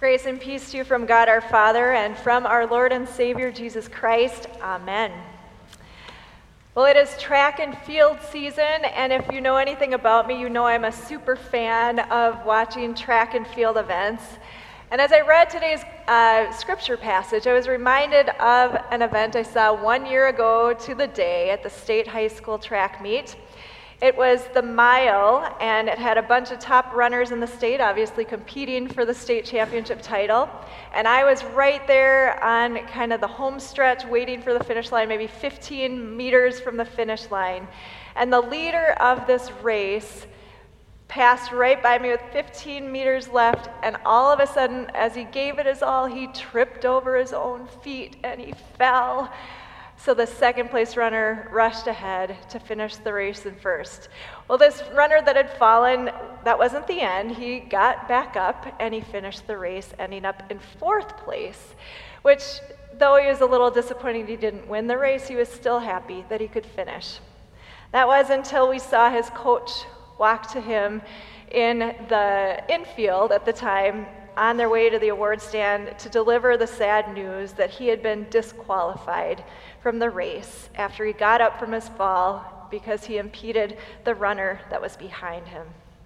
Grace and peace to you from God our Father and from our Lord and Savior Jesus Christ. Amen. Well, it is track and field season, and if you know anything about me, you know I'm a super fan of watching track and field events. And as I read today's scripture passage, I was reminded of an event I saw 1 year ago to the day at the state high school track meet. It was the mile, and it had a bunch of top runners in the state, obviously competing for the state championship title. And I was right there on kind of the home stretch, waiting for the finish line, maybe 15 meters from the finish line. And the leader of this race passed right by me with 15 meters left, and all of a sudden, as he gave it his all, he tripped over his own feet and he fell. So the second place runner rushed ahead to finish the race in first. Well, this runner that had fallen, that wasn't the end. He got back up and he finished the race, ending up in fourth place, which, though he was a little disappointed he didn't win the race, he was still happy that he could finish. That was until we saw his coach walk to him in the infield at the time, on their way to the award stand to deliver the sad news that he had been disqualified from the race after he got up from his fall because he impeded the runner that was behind him.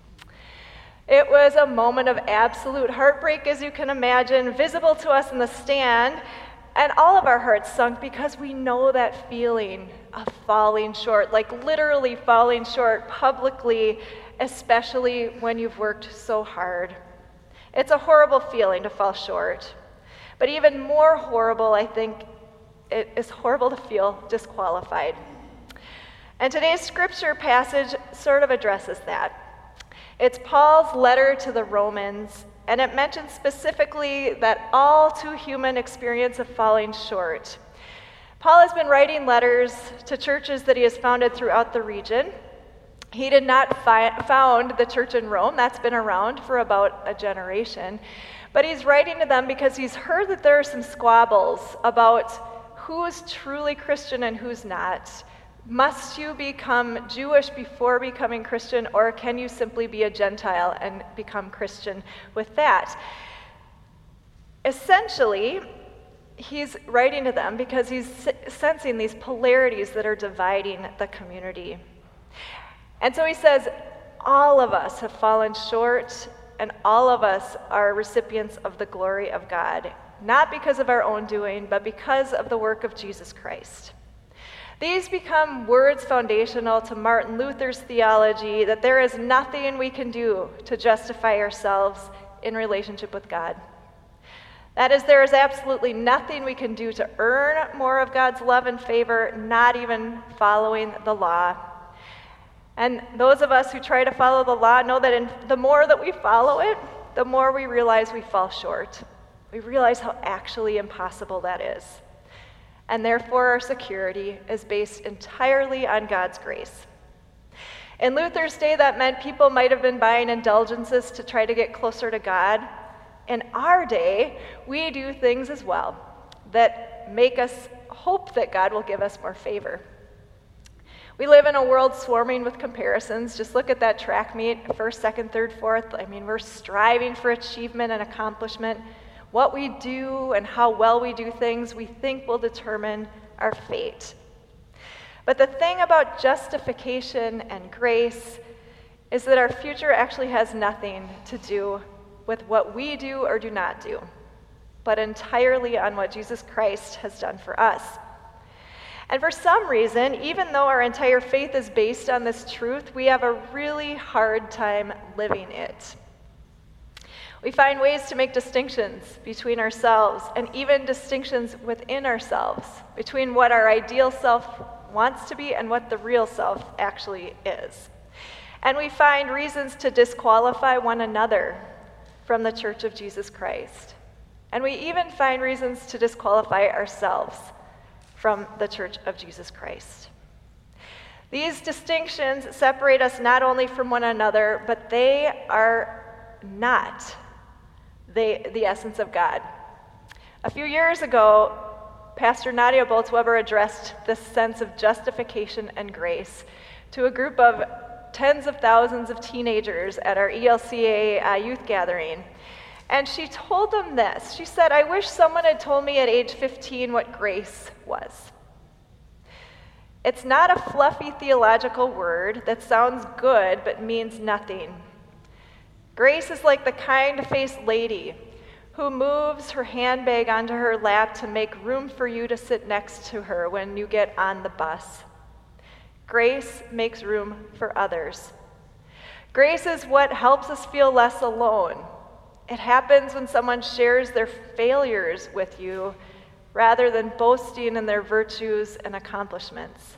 It was a moment of absolute heartbreak, as you can imagine, visible to us in the stand, and all of our hearts sunk because we know that feeling of falling short, like literally falling short publicly, especially when you've worked so hard. It's a horrible feeling to fall short, but even more horrible, I think, it is horrible to feel disqualified. And today's scripture passage sort of addresses that. It's Paul's letter to the Romans, and it mentions specifically that all too human experience of falling short. Paul has been writing letters to churches that he has founded throughout the region. He did not found the church in Rome. That's been around for about a generation. But he's writing to them because he's heard that there are some squabbles about who's truly Christian and who's not. Must you become Jewish before becoming Christian, or can you simply be a Gentile and become Christian with that? Essentially, he's writing to them because he's sensing these polarities that are dividing the community. And so he says, all of us have fallen short, and all of us are recipients of the glory of God, not because of our own doing, but because of the work of Jesus Christ. These become words foundational to Martin Luther's theology that there is nothing we can do to justify ourselves in relationship with God. That is, there is absolutely nothing we can do to earn more of God's love and favor, not even following the law. And those of us who try to follow the law know that the more that we follow it, the more we realize we fall short. We realize how actually impossible that is. And therefore, our security is based entirely on God's grace. In Luther's day, that meant people might have been buying indulgences to try to get closer to God. In our day, we do things as well that make us hope that God will give us more favor. We live in a world swarming with comparisons. Just look at that track meet, first, second, third, fourth. I mean, we're striving for achievement and accomplishment. What we do and how well we do things, we think will determine our fate. But the thing about justification and grace is that our future actually has nothing to do with what we do or do not do, but entirely on what Jesus Christ has done for us. And for some reason, even though our entire faith is based on this truth, we have a really hard time living it. We find ways to make distinctions between ourselves and even distinctions within ourselves, between what our ideal self wants to be and what the real self actually is. And we find reasons to disqualify one another from the Church of Jesus Christ. And we even find reasons to disqualify ourselves from the Church of Jesus Christ. These distinctions separate us not only from one another, but they are not the essence of God. A few years ago, Pastor Nadia Bolz-Weber addressed this sense of justification and grace to a group of tens of thousands of teenagers at our ELCA youth gathering. And she told them this. She said, "I wish someone had told me at age 15 what grace was. It's not a fluffy theological word that sounds good but means nothing. Grace is like the kind-faced lady who moves her handbag onto her lap to make room for you to sit next to her when you get on the bus. Grace makes room for others. Grace is what helps us feel less alone. It happens when someone shares their failures with you rather than boasting in their virtues and accomplishments."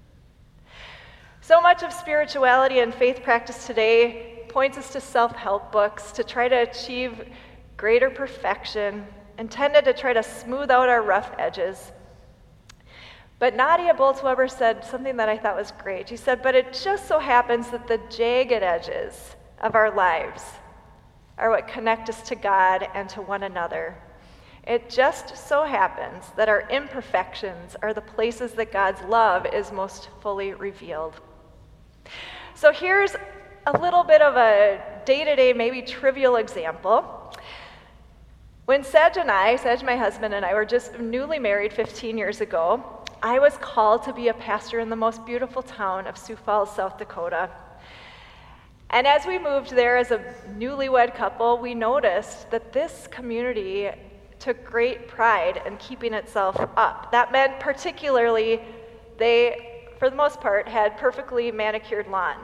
So much of spirituality and faith practice today points us to self-help books to try to achieve greater perfection, intended to try to smooth out our rough edges. But Nadia Bolz-Weber said something that I thought was great. She said, "But it just so happens that the jagged edges of our lives are what connect us to God and to one another. It just so happens that our imperfections are the places that God's love is most fully revealed." So here's a little bit of a day-to-day, maybe trivial example. When Sedge, my husband and I, were just newly married 15 years ago, I was called to be a pastor in the most beautiful town of Sioux Falls, South Dakota. And as we moved there as a newlywed couple, we noticed that this community took great pride in keeping itself up. That meant particularly they, for the most part, had perfectly manicured lawns.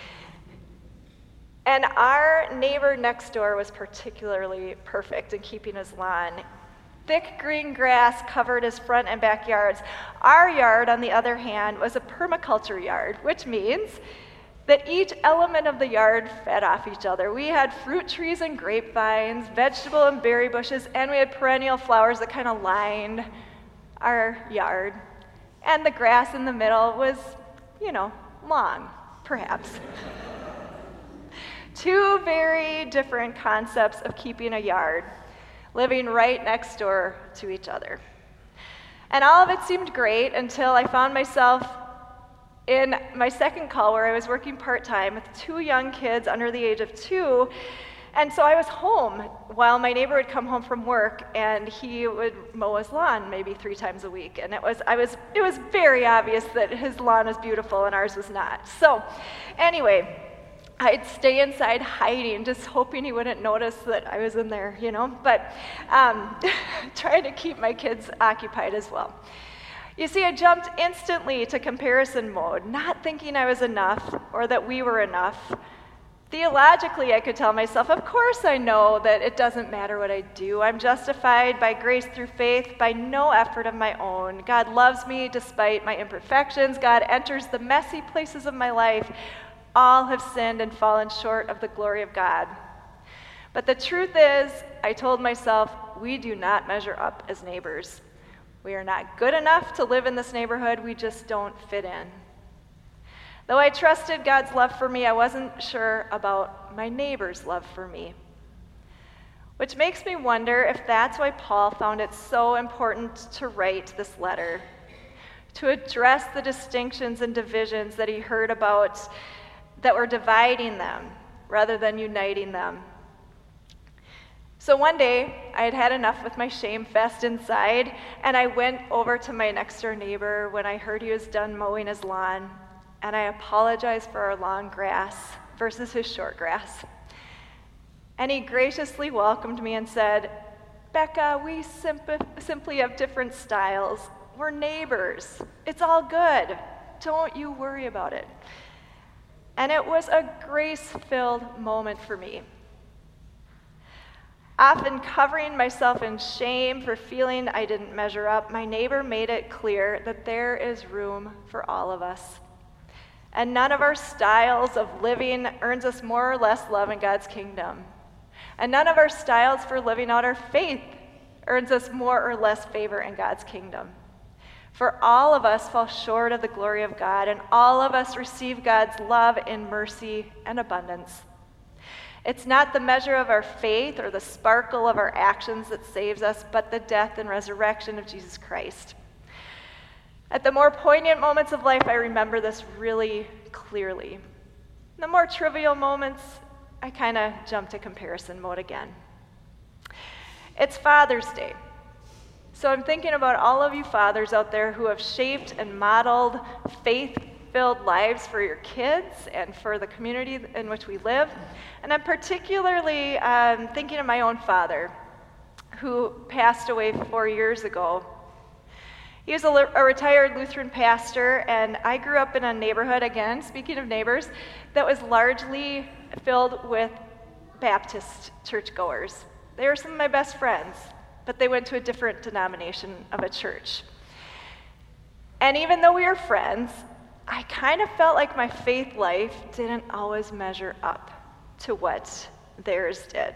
And our neighbor next door was particularly perfect in keeping his lawn. Thick green grass covered his front and backyards. Our yard, on the other hand, was a permaculture yard, which means that each element of the yard fed off each other. We had fruit trees and grapevines, vegetable and berry bushes, and we had perennial flowers that kind of lined our yard. And the grass in the middle was, long, perhaps. Two very different concepts of keeping a yard, living right next door to each other. And all of it seemed great until I found myself in my second call where I was working part-time with two young kids under the age of 2. And so I was home while my neighbor would come home from work, and he would mow his lawn maybe 3 times a week. And it was very obvious that his lawn was beautiful and ours was not. So anyway, I'd stay inside hiding, just hoping he wouldn't notice that I was in there, but trying to keep my kids occupied as well. You see, I jumped instantly to comparison mode, not thinking I was enough or that we were enough. Theologically, I could tell myself, of course I know that it doesn't matter what I do. I'm justified by grace through faith, by no effort of my own. God loves me despite my imperfections. God enters the messy places of my life. All have sinned and fallen short of the glory of God. But the truth is, I told myself, we do not measure up as neighbors. We are not good enough to live in this neighborhood. We just don't fit in. Though I trusted God's love for me, I wasn't sure about my neighbor's love for me. Which makes me wonder if that's why Paul found it so important to write this letter, to address the distinctions and divisions that he heard about that were dividing them rather than uniting them. So one day, I had had enough with my shame fest inside, and I went over to my next-door neighbor when I heard he was done mowing his lawn, and I apologized for our long grass versus his short grass. And he graciously welcomed me and said, "Becca, we simply have different styles. We're neighbors. It's all good. Don't you worry about it." And it was a grace-filled moment for me. Often covering myself in shame for feeling I didn't measure up, my neighbor made it clear that there is room for all of us. And none of our styles of living earns us more or less love in God's kingdom. And none of our styles for living out our faith earns us more or less favor in God's kingdom. For all of us fall short of the glory of God, and all of us receive God's love in mercy and abundance. It's not the measure of our faith or the sparkle of our actions that saves us, but the death and resurrection of Jesus Christ. At the more poignant moments of life, I remember this really clearly. In the more trivial moments, I kind of jump to comparison mode again. It's Father's Day. So I'm thinking about all of you fathers out there who have shaped and modeled faith-filled lives for your kids and for the community in which we live. And I'm particularly thinking of my own father, who passed away 4 years ago. He was a retired Lutheran pastor, and I grew up in a neighborhood, again, speaking of neighbors, that was largely filled with Baptist churchgoers. They were some of my best friends, but they went to a different denomination of a church. And even though we were friends, I kind of felt like my faith life didn't always measure up to what theirs did.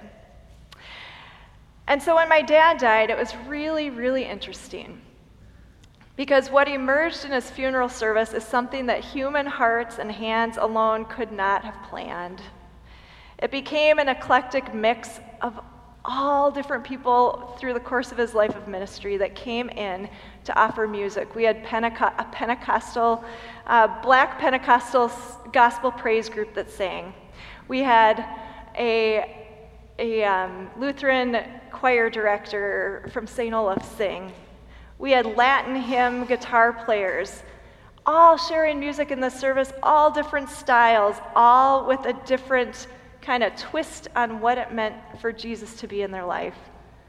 And so when my dad died, it was really, really interesting. Because what emerged in his funeral service is something that human hearts and hands alone could not have planned. It became an eclectic mix of all different people through the course of his life of ministry that came in to offer music. We had a Pentecostal, black Pentecostal gospel praise group that sang. We had a Lutheran choir director from St. Olaf sing. We had Latin hymn guitar players, all sharing music in the service, all different styles, all with a different kind of twist on what it meant for Jesus to be in their life.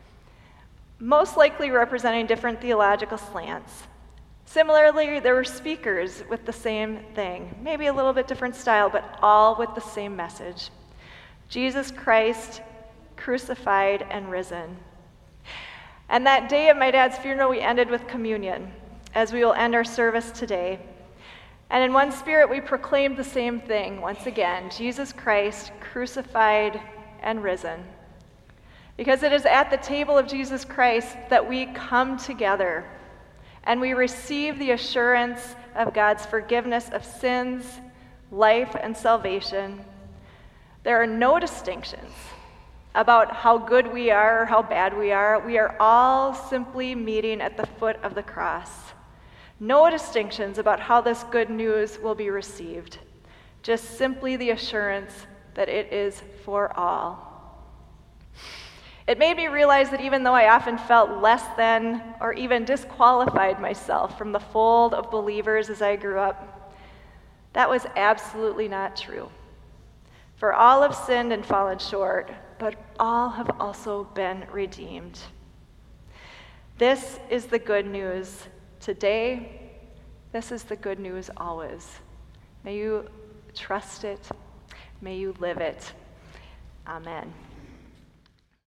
Most likely representing different theological slants. Similarly, there were speakers with the same thing, maybe a little bit different style, but all with the same message. Jesus Christ, crucified and risen. And that day at my dad's funeral, we ended with communion, as we will end our service today. And in one spirit, we proclaimed the same thing once again, Jesus Christ, crucified and risen. Because it is at the table of Jesus Christ that we come together and we receive the assurance of God's forgiveness of sins, life, and salvation. There are no distinctions about how good we are or how bad we are. We are all simply meeting at the foot of the cross. No distinctions about how this good news will be received. Just simply the assurance that it is for all. It made me realize that even though I often felt less than or even disqualified myself from the fold of believers as I grew up, that was absolutely not true. For all have sinned and fallen short, but all have also been redeemed. This is the good news today. This is the good news always. May you trust it. May you live it. Amen.